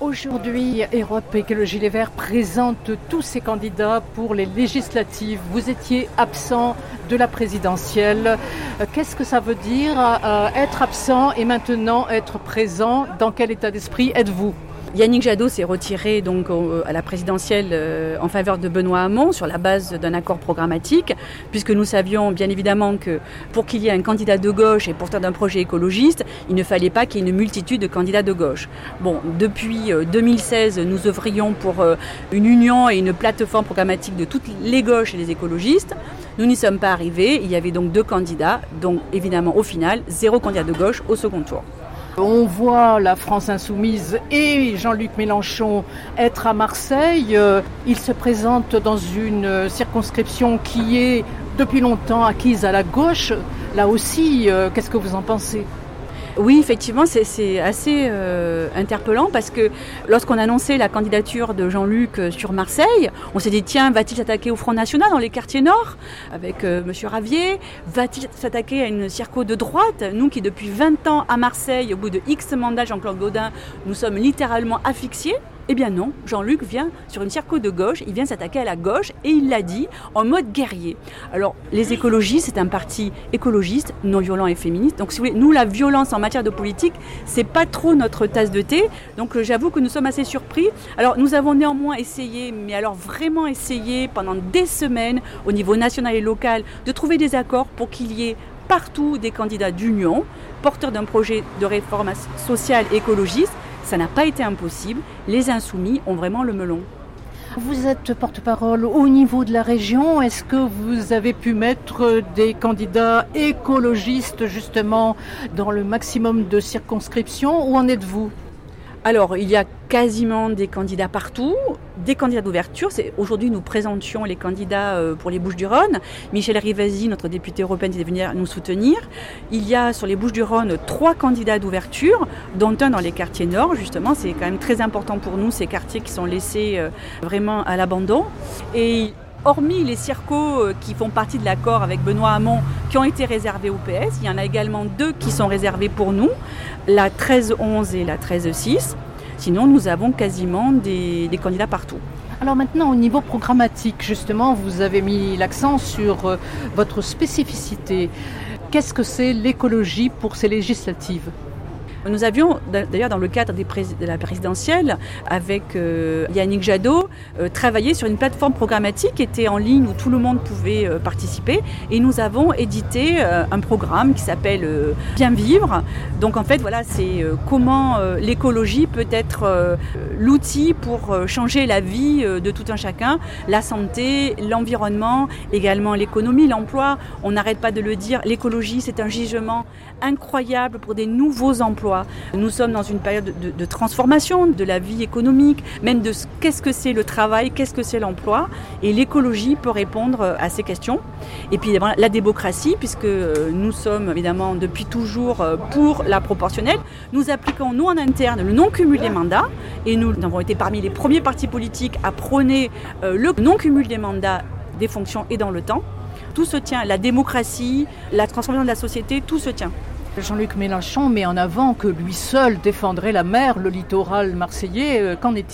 Aujourd'hui, Europe Écologie Les Verts présente tous ses candidats pour les législatives. Vous étiez absent de la présidentielle. Qu'est-ce que ça veut dire être absent et maintenant être présent? Dans quel état d'esprit êtes-vous? Yannick Jadot s'est retiré donc à la présidentielle en faveur de Benoît Hamon sur la base d'un accord programmatique, puisque nous savions bien évidemment que pour qu'il y ait un candidat de gauche et porteur d'un projet écologiste, il ne fallait pas qu'il y ait une multitude de candidats de gauche. Bon, depuis 2016, nous œuvrions pour une union et une plateforme programmatique de toutes les gauches et les écologistes. Nous n'y sommes pas arrivés. Il y avait donc 2 candidats, donc évidemment au final, 0 candidat de gauche au second tour. On voit la France Insoumise et Jean-Luc Mélenchon être à Marseille. Il se présente dans une circonscription qui est depuis longtemps acquise à la gauche. Là aussi, qu'est-ce que vous en pensez ? Oui, effectivement, c'est assez interpellant parce que lorsqu'on a annoncé la candidature de Jean-Luc sur Marseille, on s'est dit tiens, va-t-il s'attaquer au Front National dans les quartiers nord avec Monsieur Ravier? Va-t-il s'attaquer à une circo de droite? Nous qui depuis 20 ans à Marseille, au bout de X mandats Jean-Claude Gaudin, nous sommes littéralement asphyxiés. Eh bien non, Jean-Luc vient sur une circo de gauche, il vient s'attaquer à la gauche et il l'a dit en mode guerrier. Alors les écologistes, c'est un parti écologiste, non violent et féministe. Donc si vous voulez, nous la violence en matière de politique, c'est pas trop notre tasse de thé. Donc j'avoue que nous sommes assez surpris. Alors nous avons néanmoins essayé, mais alors vraiment essayé pendant des semaines au niveau national et local de trouver des accords pour qu'il y ait partout des candidats d'union, porteurs d'un projet de réforme sociale et écologiste. Ça n'a pas été impossible. Les insoumis ont vraiment le melon. Vous êtes porte-parole au niveau de la région. Est-ce que vous avez pu mettre des candidats écologistes justement dans le maximum de circonscriptions? Où en êtes-vous? Alors, il y a quasiment des candidats partout, des candidats d'ouverture. Aujourd'hui, nous présentions les candidats pour les Bouches-du-Rhône. Michel Rivasi, notre député européen, est venu nous soutenir. Il y a sur les Bouches-du-Rhône 3 candidats d'ouverture, dont un dans les quartiers nord. Justement, c'est quand même très important pour nous, ces quartiers qui sont laissés vraiment à l'abandon. Et hormis les circos qui font partie de l'accord avec Benoît Hamon, qui ont été réservés au PS, il y en a également 2 qui sont réservés pour nous, la 13-11 et la 13-6. Sinon, nous avons quasiment des candidats partout. Alors maintenant, au niveau programmatique, justement, vous avez mis l'accent sur votre spécificité. Qu'est-ce que c'est l'écologie pour ces législatives ? Nous avions, d'ailleurs dans le cadre de la présidentielle, avec Yannick Jadot, travaillé sur une plateforme programmatique qui était en ligne où tout le monde pouvait participer. Et nous avons édité un programme qui s'appelle Bien vivre. Donc en fait, voilà, c'est comment l'écologie peut être l'outil pour changer la vie de tout un chacun, la santé, l'environnement, également l'économie, l'emploi. On n'arrête pas de le dire, l'écologie, c'est un gisement incroyable pour des nouveaux emplois. Nous sommes dans une période de transformation de la vie économique, même de qu'est-ce que c'est le travail, qu'est-ce que c'est l'emploi. Et l'écologie peut répondre à ces questions. Et puis la démocratie, puisque nous sommes évidemment depuis toujours pour la proportionnelle. Nous appliquons, nous en interne, le non-cumul des mandats. Et nous avons été parmi les premiers partis politiques à prôner le non-cumul des mandats, des fonctions et dans le temps. Tout se tient, la démocratie, la transformation de la société, tout se tient. Jean-Luc Mélenchon met en avant que lui seul défendrait la mer, le littoral marseillais. Qu'en est-il ?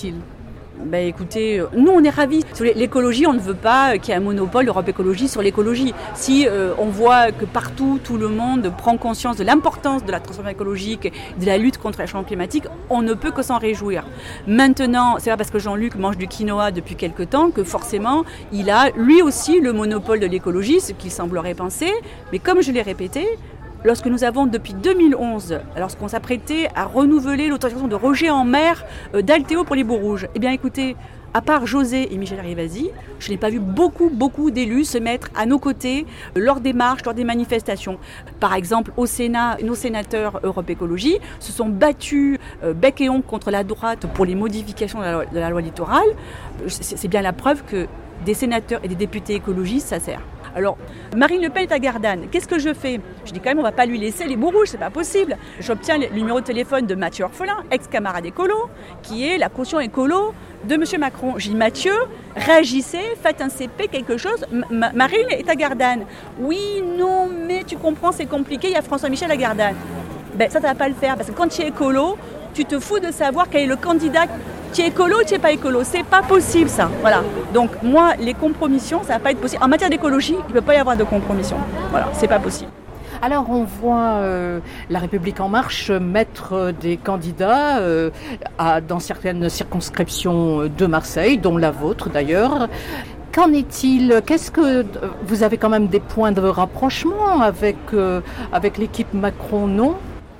Écoutez, nous on est ravis. Sur l'écologie, on ne veut pas qu'il y ait un monopole d'Europe Écologie sur l'écologie. Si on voit que partout, tout le monde prend conscience de l'importance de la transformation écologique, de la lutte contre le changement climatique, on ne peut que s'en réjouir. Maintenant, c'est pas parce que Jean-Luc mange du quinoa depuis quelque temps que forcément, il a lui aussi le monopole de l'écologie, ce qu'il semblerait penser. Mais comme je l'ai répété, lorsque nous avons, depuis 2011, lorsqu'on s'apprêtait à renouveler l'autorisation de rejet en mer d'Altéo pour les baux rouges, eh bien écoutez, à part José et Michel Rivasi, je n'ai pas vu beaucoup d'élus se mettre à nos côtés lors des marches, lors des manifestations. Par exemple, au Sénat, nos sénateurs Europe Écologie se sont battus bec et ongle contre la droite pour les modifications de la loi littorale. C'est bien la preuve que des sénateurs et des députés écologistes, ça sert. Alors, Marine Le Pen est à Gardanne. Qu'est-ce que je fais ? Je dis quand même, on ne va pas lui laisser les baux rouges, c'est pas possible. J'obtiens le numéro de téléphone de Mathieu Orphelin, ex-camarade écolo, qui est la caution écolo de M. Macron. Je dis, Mathieu, réagissez, faites un CP, quelque chose. Marine est à Gardanne. Oui, non, mais tu comprends, c'est compliqué, il y a François Michel à Gardanne. Ça ne va pas le faire, parce que quand tu es écolo, tu te fous de savoir quel est le candidat. Tu es écolo ou tu n'es pas écolo? C'est pas possible ça. Voilà. Donc moi, les compromissions, ça va pas être possible. En matière d'écologie, il ne peut pas y avoir de compromission. Voilà, c'est pas possible. Alors on voit La République En Marche mettre des candidats dans certaines circonscriptions de Marseille, dont la vôtre d'ailleurs. Qu'en est-il? Qu'est-ce que vous avez quand même des points de rapprochement avec l'équipe Macron, non?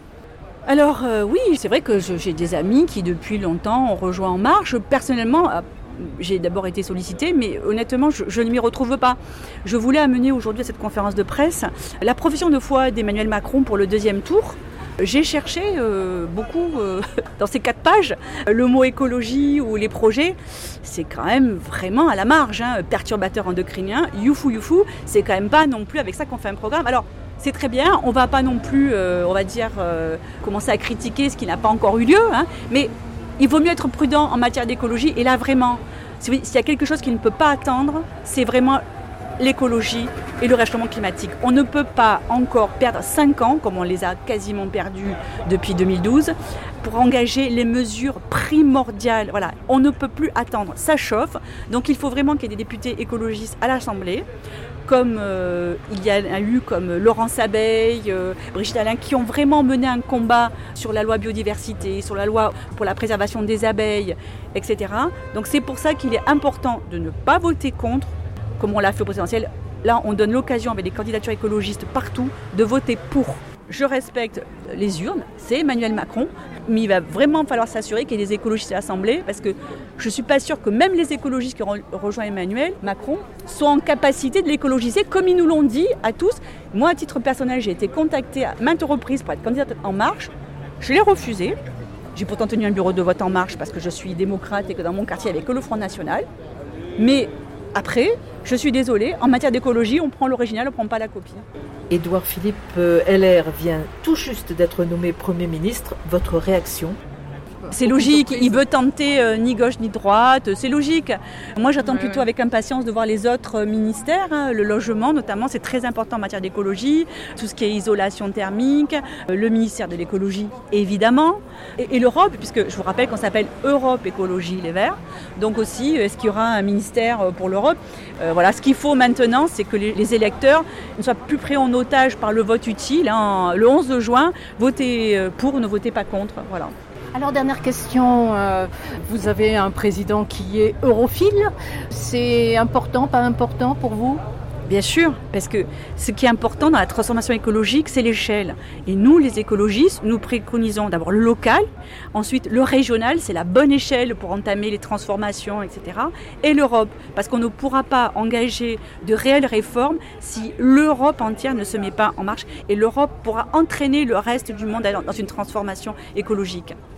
Alors oui, c'est vrai que j'ai des amis qui depuis longtemps ont rejoint En Marche. Personnellement, j'ai d'abord été sollicitée, mais honnêtement, je ne m'y retrouve pas. Je voulais amener aujourd'hui à cette conférence de presse la profession de foi d'Emmanuel Macron pour le deuxième tour. J'ai cherché beaucoup dans ces 4 pages le mot écologie ou les projets. C'est quand même vraiment à la marge, perturbateur endocrinien, youfou, c'est quand même pas non plus avec ça qu'on fait un programme. Alors, c'est très bien, on va pas non plus, commencer à critiquer ce qui n'a pas encore eu lieu, mais il vaut mieux être prudent en matière d'écologie. Et là, vraiment, s'il y a quelque chose qui ne peut pas attendre, c'est vraiment l'écologie et le réchauffement climatique. On ne peut pas encore perdre 5 ans, comme on les a quasiment perdus depuis 2012, pour engager les mesures primordiales. Voilà, on ne peut plus attendre, ça chauffe. Donc il faut vraiment qu'il y ait des députés écologistes à l'Assemblée, comme il y a eu comme Laurence Abeille, Brigitte Allain, qui ont vraiment mené un combat sur la loi biodiversité, sur la loi pour la préservation des abeilles, etc. Donc c'est pour ça qu'il est important de ne pas voter contre, comme on l'a fait au présidentiel. Là, on donne l'occasion avec des candidatures écologistes partout de voter pour. Je respecte les urnes, c'est Emmanuel Macron, mais il va vraiment falloir s'assurer qu'il y ait des écologistes à l'Assemblée, parce que je ne suis pas sûre que même les écologistes qui ont rejoint Emmanuel Macron soient en capacité de l'écologiser, comme ils nous l'ont dit à tous. Moi, à titre personnel, j'ai été contactée à maintes reprises pour être candidate En Marche. Je l'ai refusé. J'ai pourtant tenu un bureau de vote En Marche parce que je suis démocrate et que dans mon quartier, il n'y avait que le Front National. Mais après, je suis désolée, en matière d'écologie, on prend l'original, on ne prend pas la copie. Édouard Philippe, LR vient tout juste d'être nommé Premier ministre. Votre réaction ? C'est logique, il veut tenter ni gauche ni droite, c'est logique. Moi j'attends plutôt avec impatience de voir les autres ministères, le logement notamment, c'est très important en matière d'écologie, tout ce qui est isolation thermique, le ministère de l'écologie évidemment, et l'Europe, puisque je vous rappelle qu'on s'appelle Europe Écologie Les Verts, donc aussi est-ce qu'il y aura un ministère pour l'Europe ? Voilà, ce qu'il faut maintenant, c'est que les électeurs ne soient plus pris en otage par le vote utile. Le 11 juin, votez pour, ne votez pas contre, voilà. Alors, dernière question, vous avez un président qui est europhile, c'est important, pas important pour vous ? Bien sûr, parce que ce qui est important dans la transformation écologique, c'est l'échelle. Et nous, les écologistes, nous préconisons d'abord le local, ensuite le régional, c'est la bonne échelle pour entamer les transformations, etc. Et l'Europe, parce qu'on ne pourra pas engager de réelles réformes si l'Europe entière ne se met pas en marche. Et l'Europe pourra entraîner le reste du monde dans une transformation écologique.